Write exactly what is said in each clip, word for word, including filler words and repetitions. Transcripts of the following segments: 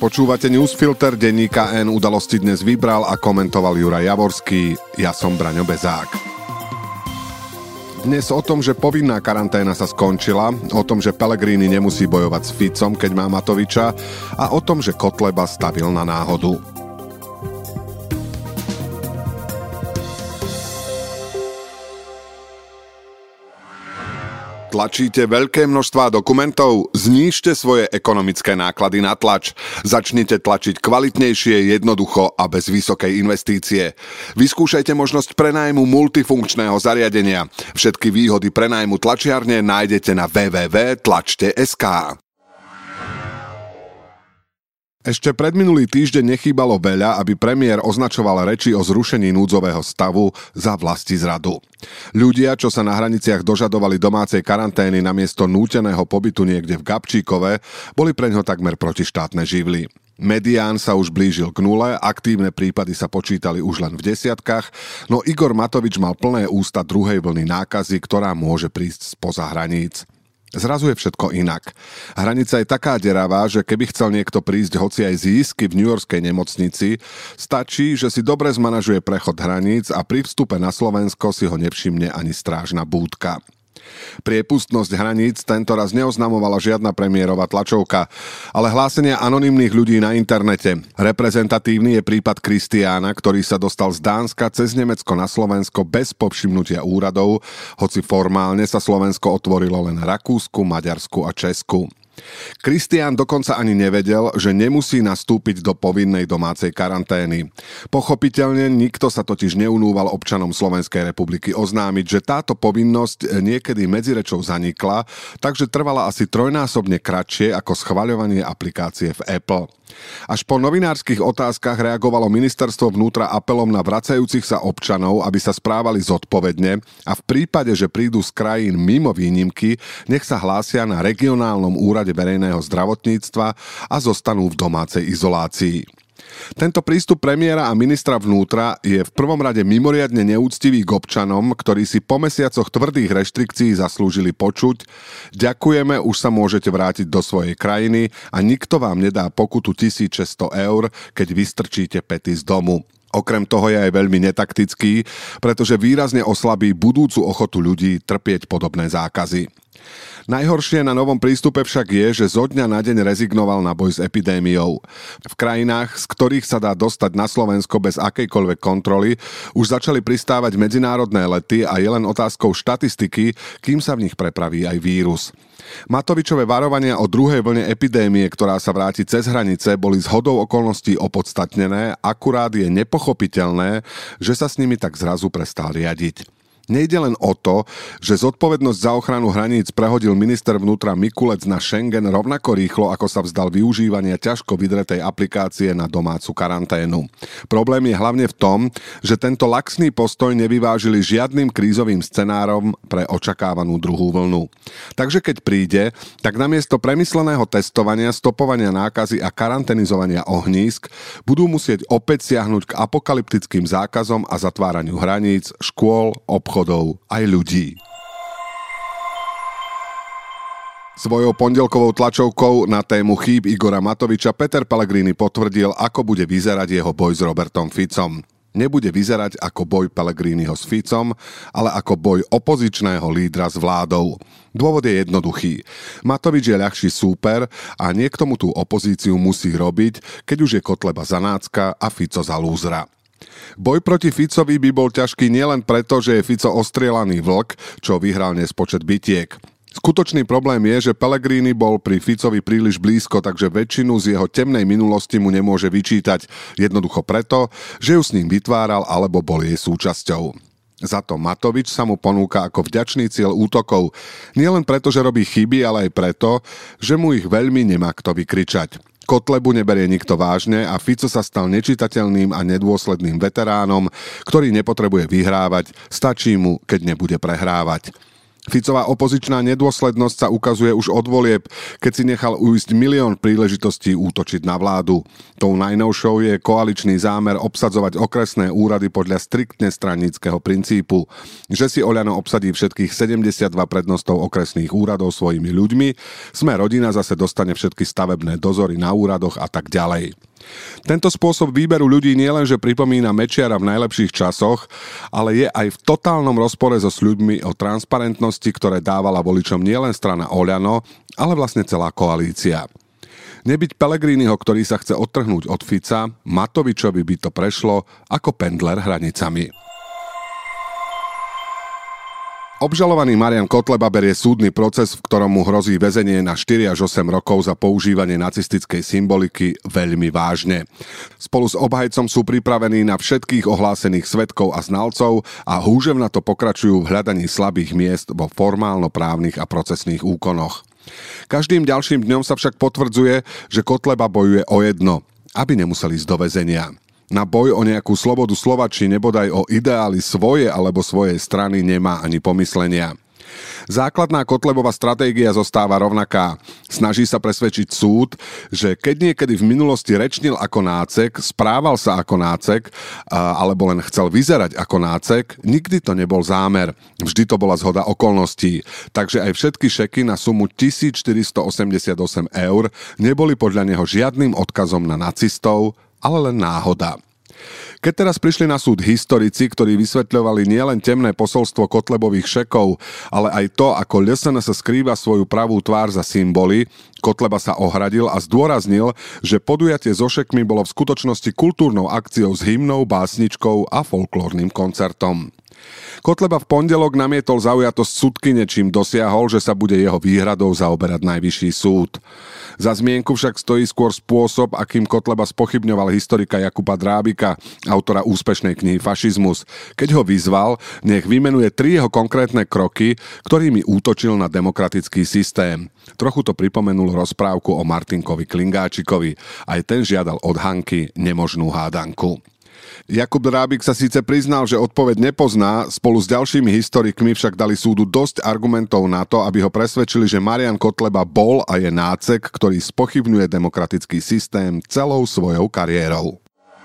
Počúvate Newsfilter, denníka N, udalosti dnes vybral a komentoval Juraj Javorský. Ja som Braňo Bezák. Dnes o tom, že povinná karanténa sa skončila, o tom, že Pellegrini nemusí bojovať s Ficom, keď má Matoviča, a o tom, že Kotleba stavil na náhodu. Tlačíte veľké množstvá dokumentov? Znížte svoje ekonomické náklady na tlač. Začnite tlačiť kvalitnejšie, jednoducho a bez vysokej investície. Vyskúšajte možnosť prenájmu multifunkčného zariadenia. Všetky výhody prenájmu tlačiarne nájdete na w w w bodka tlačte bodka es ká. Ešte predminulý týždeň nechýbalo veľa, aby premiér označoval reči o zrušení núdzového stavu za vlastizradu. Ľudia, čo sa na hraniciach dožadovali domácej karantény namiesto núteného pobytu niekde v Gabčíkove, boli preňho takmer protištátne živly. Medián sa už blížil k nule, aktívne prípady sa počítali už len v desiatkách, no Igor Matovič mal plné ústa druhej vlny nákazy, ktorá môže prísť spoza hraníc. Zrazu je všetko inak. Hranica je taká deravá, že keby chcel niekto prísť hoci aj z jízky v newyorskej nemocnici, stačí, že si dobre zmanažuje prechod hraníc a pri vstupe na Slovensko si ho nevšimne ani strážna búdka. Priepustnosť hraníc tentoraz neoznamovala žiadna premiérová tlačovka, ale hlásenia anonymných ľudí na internete. Reprezentatívny je prípad Kristiána, ktorý sa dostal z Dánska cez Nemecko na Slovensko bez povšimnutia úradov, hoci formálne sa Slovensko otvorilo len Rakúsku, Maďarsku a Česku. Kristián dokonca ani nevedel, že nemusí nastúpiť do povinnej domácej karantény. Pochopiteľne nikto sa totiž neunúval občanom Slovenskej republiky oznámiť, že táto povinnosť niekedy medzirečou zanikla, takže trvala asi trojnásobne kratšie ako schvaľovanie aplikácie v Apple. Až po novinárskych otázkach reagovalo ministerstvo vnútra apelom na vracajúcich sa občanov, aby sa správali zodpovedne a v prípade, že prídu z krajín mimo výnimky, nech sa hlásia na regionálnom úrade verejného zdravotníctva a zostanú v domácej izolácii. Tento prístup premiéra a ministra vnútra je v prvom rade mimoriadne neúctivý k občanom, ktorí si po mesiacoch tvrdých reštrikcií zaslúžili počuť: ďakujeme, už sa môžete vrátiť do svojej krajiny a nikto vám nedá pokutu tisícšesťsto eur, keď vystrčíte päty z domu. Okrem toho je aj veľmi netaktický, pretože výrazne oslabí budúcu ochotu ľudí trpieť podobné zákazy. Najhoršie na novom prístupe však je, že zo dňa na deň rezignoval na boj s epidémiou. V krajinách, z ktorých sa dá dostať na Slovensko bez akejkoľvek kontroly, už začali pristávať medzinárodné lety a je len otázkou štatistiky, kým sa v nich prepraví aj vírus. Matovičové varovania o druhej vlne epidémie, ktorá sa vráti cez hranice, boli zhodou okolností opodstatnené, akurát je nepochopiteľné, že sa s nimi tak zrazu prestal riadiť. Nejde len o to, že zodpovednosť za ochranu hraníc prehodil minister vnútra Mikulec na Schengen rovnako rýchlo, ako sa vzdal využívania ťažko vydretej aplikácie na domácu karanténu. Problém je hlavne v tom, že tento laxný postoj nevyvážili žiadnym krízovým scenárom pre očakávanú druhú vlnu. Takže keď príde, tak namiesto premysleného testovania, stopovania nákazy a karanténizovania ohnízk budú musieť opäť siahnuť k apokalyptickým zákazom a zatváraniu hraníc, škôl, obchodov, chodov aj ľudí. Svojou pondelkovou tlačovkou na tému chýb Igora Matoviča Peter Pellegrini potvrdil, ako bude vyzerať jeho boj s Robertom Ficom. Nebude vyzerať ako boj Pellegriniho s Ficom, ale ako boj opozičného lídra s vládou. Dôvod je jednoduchý. Matovič je ľahší súper a niekto mu tú opozíciu musí robiť, keď už je Kotleba za nácka a Fico za lúzra. Boj proti Ficovi by bol ťažký nielen preto, že je Fico ostrielaný vlk, čo vyhral nespočet bitiek. Skutočný problém je, že Pellegrini bol pri Ficovi príliš blízko, takže väčšinu z jeho temnej minulosti mu nemôže vyčítať. Jednoducho preto, že ju s ním vytváral alebo bol jej súčasťou. Za to Matovič sa mu ponúka ako vďačný cieľ útokov. Nielen preto, že robí chyby, ale aj preto, že mu ich veľmi nemá kto vykričať. Kotlebu neberie nikto vážne a Fico sa stal nečitateľným a nedôsledným veteránom, ktorý nepotrebuje vyhrávať, stačí mu, keď nebude prehrávať. Ficová opozičná nedôslednosť sa ukazuje už od volieb, keď si nechal ujsť milión príležitostí útočiť na vládu. Tou najnovšou je koaličný zámer obsadzovať okresné úrady podľa striktne straníckeho princípu. Že si Oľano obsadí všetkých sedemdesiatdva prednostov okresných úradov svojimi ľuďmi, Sme rodina zase dostane všetky stavebné dozory na úradoch a tak ďalej. Tento spôsob výberu ľudí nielenže pripomína Mečiara v najlepších časoch, ale je aj v totálnom rozpore so sľubmi o transparentnosti, ktoré dávala voličom nielen strana Oľano, ale vlastne celá koalícia. Nebyť Pellegriniho, ktorý sa chce odtrhnúť od Fica, Matovičovi by to prešlo ako pendler hranicami. Obžalovaný Marian Kotleba berie súdny proces, v ktorom mu hrozí väzenie na štyri až osem rokov za používanie nacistickej symboliky, veľmi vážne. Spolu s obhajcom sú pripravení na všetkých ohlásených svedkov a znalcov a húževnato pokračujú v hľadaní slabých miest vo formálno-právnych a procesných úkonoch. Každým ďalším dňom sa však potvrdzuje, že Kotleba bojuje o jedno, aby nemusel ísť do väzenia. Na boj o nejakú slobodu slova či nebodaj o ideály svoje alebo svojej strany nemá ani pomyslenia. Základná Kotlebova stratégia zostáva rovnaká. Snaží sa presvedčiť súd, že keď niekedy v minulosti rečnil ako nácek, správal sa ako nácek, alebo len chcel vyzerať ako nácek, nikdy to nebol zámer. Vždy to bola zhoda okolností. Takže aj všetky šeky na sumu tisícštyristoosemdesiatosem eur neboli podľa neho žiadnym odkazom na nacistov, ale len náhoda. Keď teraz prišli na súd historici, ktorí vysvetľovali nielen temné posolstvo Kotlebových šekov, ale aj to, ako es en es skrýva svoju pravú tvár za symboly, Kotleba sa ohradil a zdôraznil, že podujatie so šekmi bolo v skutočnosti kultúrnou akciou s hymnou, básničkou a folklórnym koncertom. Kotleba v pondelok namietol zaujatosť sudkyne, čím dosiahol, že sa bude jeho výhradou zaoberať najvyšší súd. Za zmienku však stojí skôr spôsob, akým Kotleba spochybňoval historika Jakuba Drábika, autora úspešnej knihy Fašizmus, keď ho vyzval, nech vymenuje tri jeho konkrétne kroky, ktorými útočil na demokratický systém. Trochu to pripomenul rozprávku o Martinkovi Klingáčikovi. Aj ten žiadal od Hanky nemožnú hádanku. Jakub Drábik sa síce priznal, že odpoveď nepozná, spolu s ďalšími historikmi však dali súdu dosť argumentov na to, aby ho presvedčili, že Marian Kotleba bol a je nácek, ktorý spochybňuje demokratický systém celou svojou kariérou.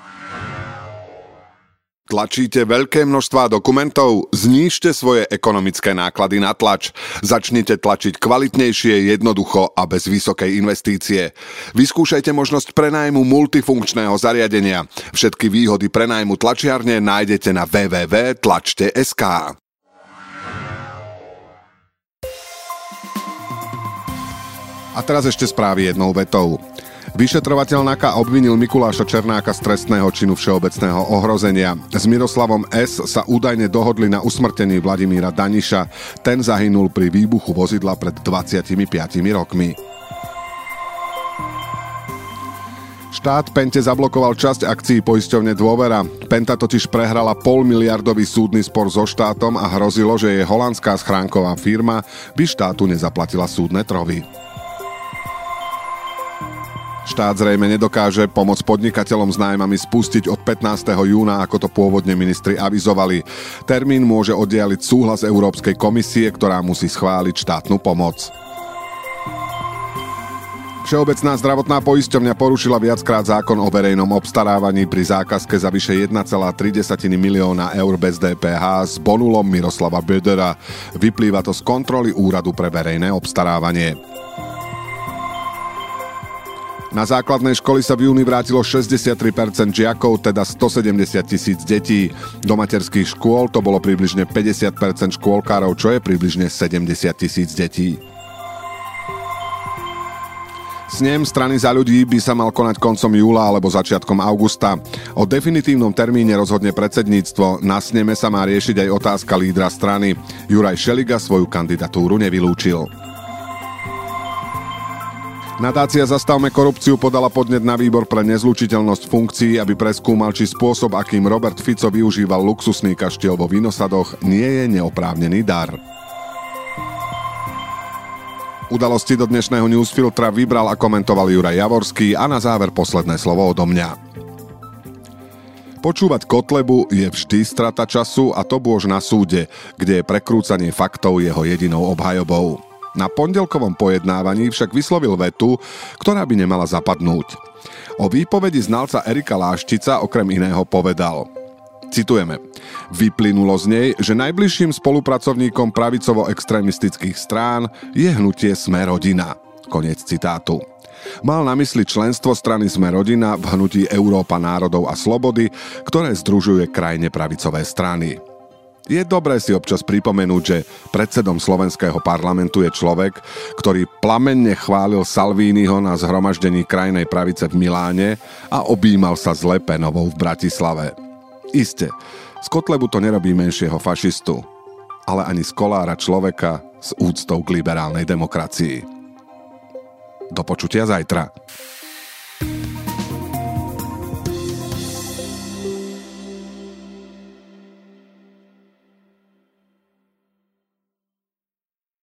Tlačíte veľké množstvá dokumentov? Znížte svoje ekonomické náklady na tlač. Začnite tlačiť kvalitnejšie, jednoducho a bez vysokej investície. Vyskúšajte možnosť prenájmu multifunkčného zariadenia. Všetky výhody prenájmu tlačiarne nájdete na w w w bodka tlačte bodka es ká. A teraz ešte správy jednou vetou. Vyšetrovateľ NAKA obvinil Mikuláša Černáka z trestného činu všeobecného ohrozenia. S Miroslavom S. sa údajne dohodli na usmrtení Vladimíra Daniša. Ten zahynul pri výbuchu vozidla pred dvadsiatimi piatimi rokmi. Štát Pente zablokoval časť akcií poisťovne Dôvera. Penta totiž prehrala polmiliardový súdny spor so štátom a hrozilo, že jej holandská schránková firma by štátu nezaplatila súdne trovy. Štát zrejme nedokáže pomoc podnikateľom s nájmami spustiť od pätnásteho júna, ako to pôvodne ministri avizovali. Termín môže oddialiť súhlas Európskej komisie, ktorá musí schváliť štátnu pomoc. Všeobecná zdravotná poisťovňa porušila viackrát zákon o verejnom obstarávaní pri zákazke za vyše jeden celá tri milióna eur bez dé pé há s bonulom Miroslava Bödera. Vyplýva to z kontroly Úradu pre verejné obstarávanie. Na základnej školy sa v júni vrátilo šesťdesiattri percent žiakov, teda stosedemdesiat tisíc detí. Do materských škôl to bolo približne päťdesiat percent škôlkárov, čo je približne sedemdesiat tisíc detí. Snem strany Za ľudí by sa mal konať koncom júla alebo začiatkom augusta. O definitívnom termíne rozhodne predsedníctvo. Na sneme sa má riešiť aj otázka lídra strany. Juraj Šeliga svoju kandidatúru nevylúčil. Nadácia Zastavme korupciu podala podnet na výbor pre nezlučiteľnosť funkcií, aby preskúmal, či spôsob, akým Robert Fico využíval luxusný kaštiel vo Vinosadoch, nie je neoprávnený dar. Udalosti do dnešného newsfiltra vybral a komentoval Juraj Javorský a na záver posledné slovo odo mňa. Počúvať Kotlebu je vždy strata času a to bôž na súde, kde je prekrúcanie faktov jeho jedinou obhajobou. Na pondelkovom pojednávaní však vyslovil vetu, ktorá by nemala zapadnúť. O výpovedi znalca Erika Láštica okrem iného povedal, citujeme, vyplynulo z nej, že najbližším spolupracovníkom pravicovo-extrémistických strán je hnutie Sme rodina. Koniec citátu. Mal na mysli členstvo strany Sme rodina v hnutí Európa národov a slobody, ktoré združuje krajne pravicové strany. Je dobré si občas pripomenúť, že predsedom slovenského parlamentu je človek, ktorý plamenne chválil Salviniho na zhromaždení krajnej pravice v Miláne a objímal sa s Le Penovou v Bratislave. Iste, z Kotlebu to nerobí menšieho fašistu, ale ani z Kollára človeka s úctou k liberálnej demokracii. Do počutia zajtra.